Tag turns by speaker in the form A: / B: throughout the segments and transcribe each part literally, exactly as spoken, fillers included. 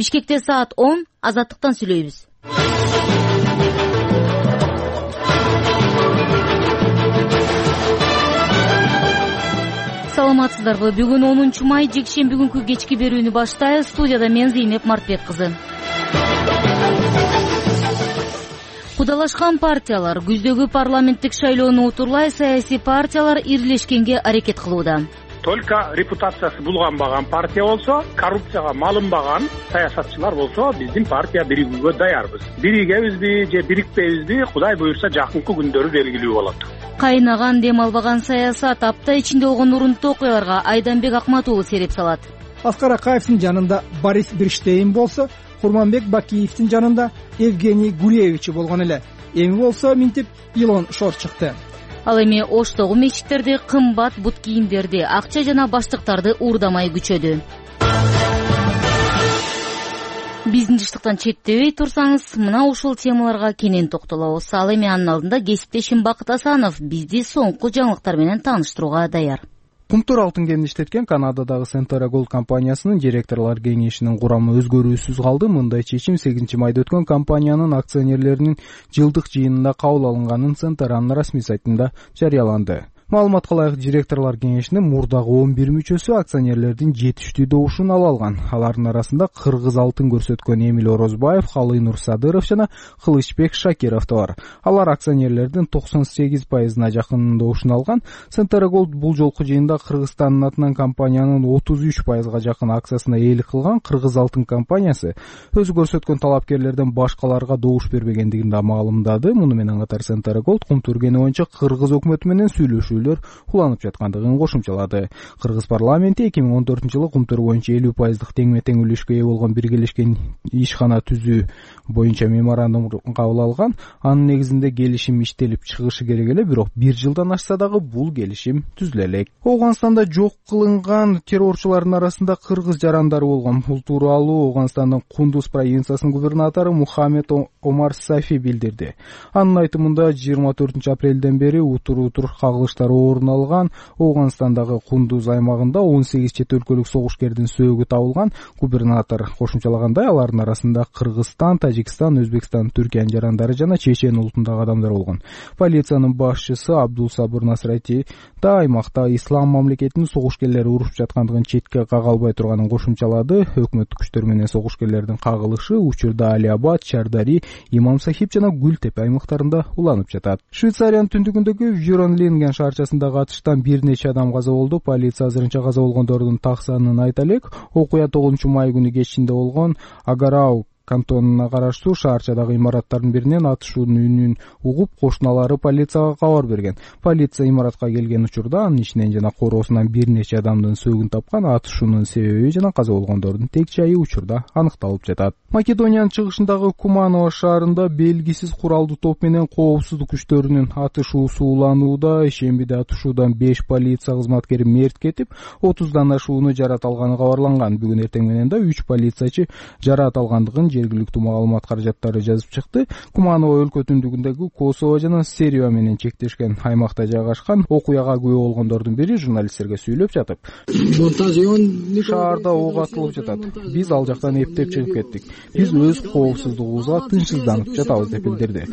A: Бишкекте саат он, Азаттыктан сүйлөйбүз. Саламатсыздарбы? Бүгүн онунчу май, жекшемби күнкү кечки берүүнү баштайбыз. Студияда мен Зейнеп Мартбек кызы. Кудалашкан партиялар күздөгү парламенттик шайлоону утурлай саясий партиялар ирлешкенге аракет кылууда.
B: Только репутациясы булганбаган партия болсо, коррупцияга малынбаган саясатчылар болсо, биздин партия биригүүгө даярбыз. Биригебизби же бирикпейбизби, Кудай буюрса жакынкы күндөрү белгилүү болот.
A: Кайнаган дем албаган саясат апта ичинде болгон урунттуу окуяларга Айданбек Акматулов сереп салат.
C: Аскар Акаевдин жанында Борис Берштейн болсо, Курманбек Бакиевдин жанында Евгений Гуревич болгон эле. Эми болсо минтип Илон Шор чыкты.
A: Ал эми Оштогу мечиттерди, кымбат бут кийимдерди, акча жана баштыктарды уурдамай күчөдү. Биздин жыштыктан четтебей турсаңыз, мына ушул темаларга кенен токтолобуз. Ал эми анын алдында кесиптешим Бакыт Асанов бизди соңку жаңылыктар менен тааныштырууга даяр.
D: Кумтур алтын кенин иштеткен Канададагы Centara Gold компаниясынын директорлор кеңешинин курамы өзгөрүүсүз калды. Мындай чечим сегизинчи майда өткөн компаниянын акционерлеринин жылдык жыйынында кабыл алынганын Centara'нын расмий сайтында жарыяланды. Маалыматка ылайык, директорлор кеңешинин мурдагы он бир мүчөсү акционерлердин жетиштүү добушун ала алган. Алардын арасында кыргыз алтын көрсөткөн Эмил Орозбаев, Калый Нурсадыров жана Кылычбек Шакиров да бар. Алар акционерлердин токсон сегиз пайызына жакын добушун алган. Centara Gold бул жолку жыйында Кыргызстандын атынан компаниянын отуз үч пайызга жакын акциясына ээлик кылган. Кыргыз алтын компаниясы өзү көрсөткөн талапкерлерден башкаларга добуш бербегендигин да маалымдады. Муну менен катар Centara Gold Кумтур кени боюнча Кыргыз өкмөтү менен сүйлөшүү уланып жаткандыгын кошумчалады. Кыргыз парламенти эки миң он төртүнчү жылы Кумтур боюнча элүү пайыздык теңме-тең үлүшкө ээ болгон биргелешкен ишкана түзүү боюнча меморандум кабыл алган. Анын негизинде келишим иштелип чыгышы керек эле, бирок бир жылдан ашса дагы бул келишим түзүлө элек. Ооганстанда жок кылынган террорчулардын арасында кыргыз жарандары болгон. Бул тууралуу Ооганстандын Кундуз провинциясынын губернатору Мухаммед Омар Сафи билдирди. Анын айтымында жыйырма төртүнчү апрелден бери утур-утур кагылыштар орун алган. Ооганстандагы Кундуз аймагында он сегиз чет өлкөлүк согушкердин сөөгү табылган. Губернатор кошумчалагандай, алардын арасында Кыргызстан, Тажикстан, Өзбекстан, Түркиянын жарандары жана Чечен улутундагы адамдар болгон. Полициянын башчысы Абдул Сабыр Насрати да аймакта ислам мамлекетинин согушкерлери урушуп жаткандыгын четке кага албай турганын кошумчалады. Өкмөттүк күчтөр менен согушкерлердин кагылышы учурда Али-Абад, Чардари, Имам Сахип жана Гүлтепе аймактарында уланып жатат. Швейцариянын түндүгүндөгү Вюренлинген шаарчасындагы атыштан бир нече адам каза болду. Полиция азырынча каза болгондордун так санын айта элек. Окуя тогузунчу май күнү кечинде болгон. Агарау кантонуна караштуу шаарчадагы имараттардын биринен атышуунун үнүн угуп, кошуналары полицияга кабар берген. Полиция имаратка келген учурда анын ичинен жана короосунан бир нече адамдын сөөгүн тапкан. Атышуунун себеби жана каза болгондордун тек жайы учурда аныкталып жатат. Македониянын чыгышындагы Куманово шаарында белгисиз куралдуу топ менен коопсуздук күчтөрүнүн атышуусу уланууда. Ишембиде атышуудан беш полиция кызматкери мерт кетип, отуздан ашууну жарат алганы кабарланган. Бүгүн эртең менен да үч полициячы жарат алгандыгын жергиликтүү маалымат каражаттары жазып чыкты. Куманово өлкө түндүгүндөгү Косово жана Сербия менен чектешкен аймакта жайгашкан. Окуяга күбө болгондордун бири журналисттерге сүйлөп жатып, шаарда ок атылып жатат. Биз ал жактан эптеп чыгып кеттик. Биз өз коопсуздугубузга тынчсызданып жатабыз деп билдирди.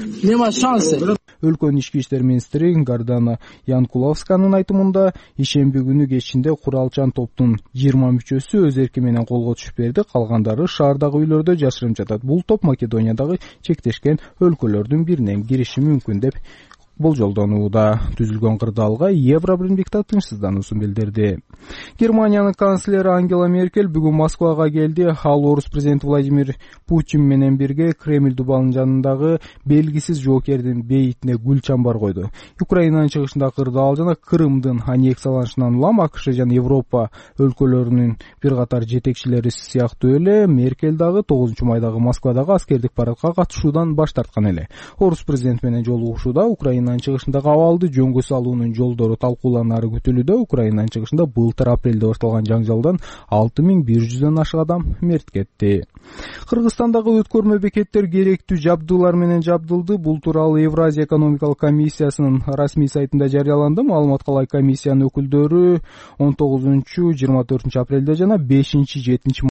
D: Өлкөнүн ички иштер министри Гардана Янкуловсканын айтымында, ишемби күнү кечинде куралчан топтун жыйырма мүчөсү өз эрки менен колго түшүп берди. Калгандары шаардагы үйлөрдө жашырып жатат. Бул топ Македониядагы чектешкен өлкөлөрдүн биринен кириши мүмкүн деп болжолдонууда. Түзүлгөн кырдаалга Евробиримдикте тынчсыздануусун билдирди. Германиянын канцлери Ангела Меркель бүгүн Москвага келди. Ал орус президенти Владимир Путин менен бирге Кремль дубалынын жанындагы белгисиз жоокердин бейитине гүл чамбар койду. Украинанын чыгышындагы кырдаал жана Крымдын аннексияланышынан улам АКШ жана Европа өлкөлөрүнүн бир катар жетекчилери сыяктуу эле Меркель дагы тогузунчу майдагы Москвадагы аскердик парадка катышуудан баш тарткан эле. Орус президенти менен жолугушууда Украина чыгышындагы абалды жөнгө салуунун жолдору талкууланары күтүлүүдө. Украинанын чыгышында былтыр апрелде башталган жаңжалдан алты миң бир жүздөн ашык адам мерт кетти. Кыргызстандагы өткөрмө бекеттер керектүү жабдуулар менен жабдылды. Бул тууралуу Евразия экономикалык комиссиясынын расмий сайтында жарыяланды. Маалыматка ылайык комиссиянын өкүлдөрү он тогузунчу жыйырма төртүнчү апрелде жана бешинчи жетинчи